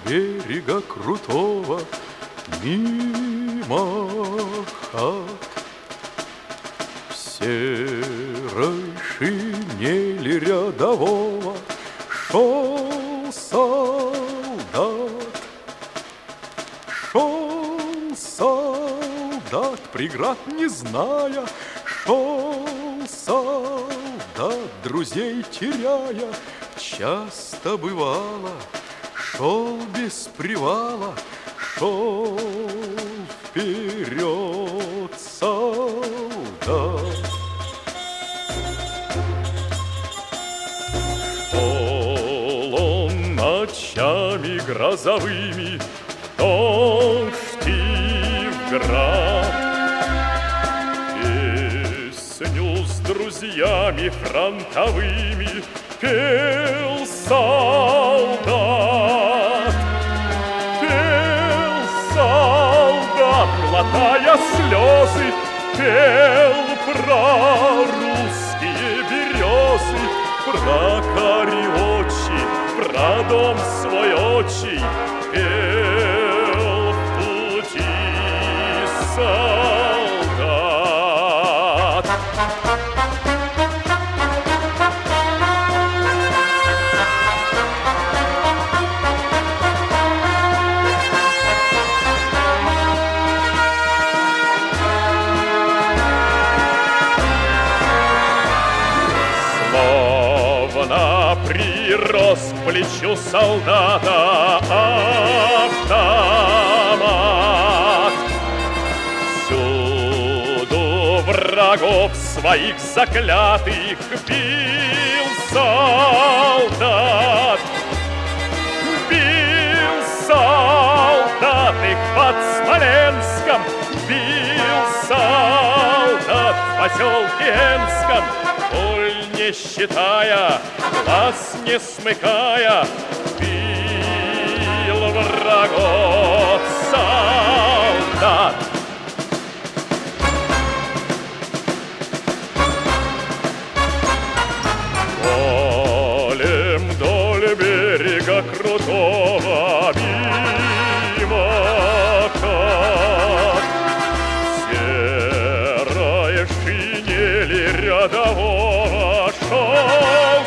берега крутого, мимо хат. В серой шинели рядового шел солдат. Шел солдат, преград не зная, шел солдат, друзей теряя. Часто бывало, шел без привала, шел вперед солдат. Шел он ночами грозовыми, в дождь и в град, песню с друзьями фронтовыми пел солдат. Пел солдат, глотая слезы, пел про русские березы, про карие очи, про дом свой отчий, пел в пути солдат. Прирос к плечу солдата автомат. Всюду врагов своих заклятых бил солдат. Бил солдат их под Смоленском, бил солдат в поселке Энском, боль не считая, глаз не смыкая, бил врагов солдат. Полем вдоль берега крутого, мимо хат, серая шинели рядового шел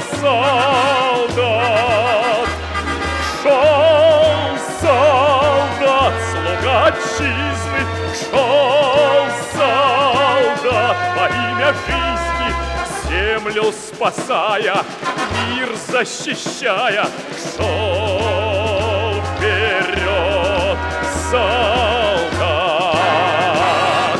солдат. Шел солдат, слуга отчизны, шел солдат во имя жизни, землю спасая, мир защищая, шел вперед солдат.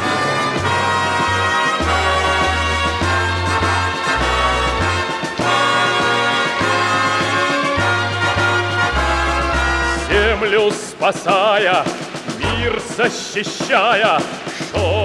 Землю спасая, мир защищая, шел